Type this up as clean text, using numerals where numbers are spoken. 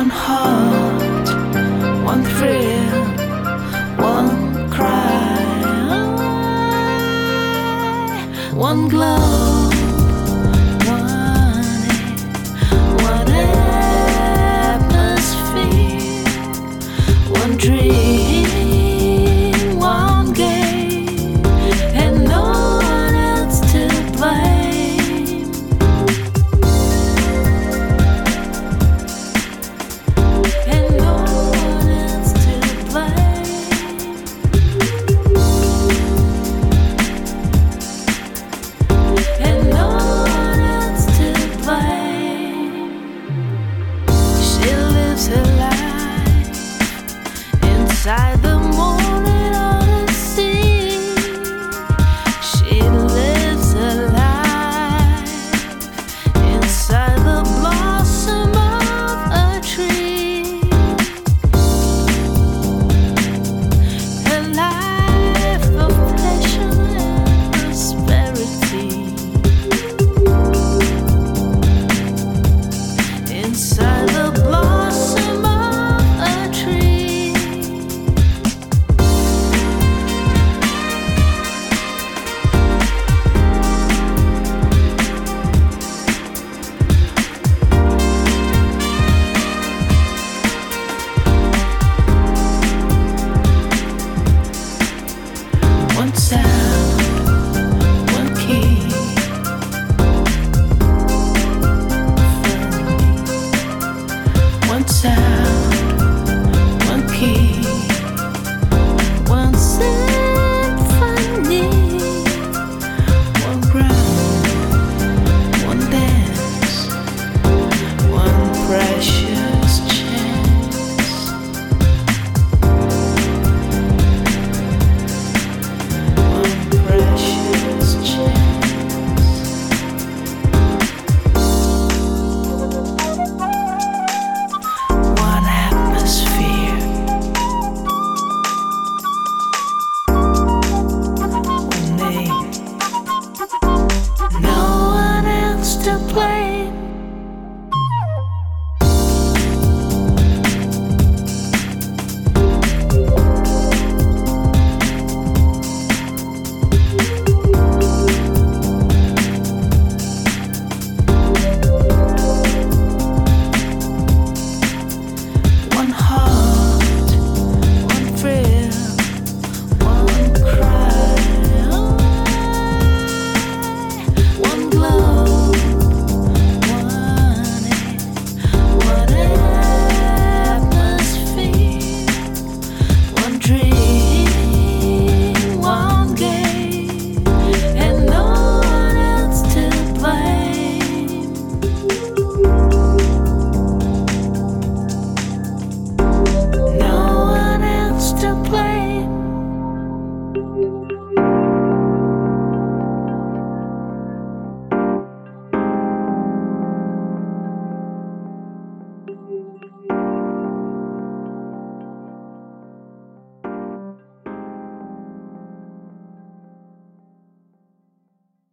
One heart, one thrill, one cry, one glow, one atmosphere, one dream, one game, and no one else to blame. And no one else to blame. And no one else to blame. She lives her life inside the morning odyssey. She lives her life inside the blossom of a tree. A life of passion and prosperity inside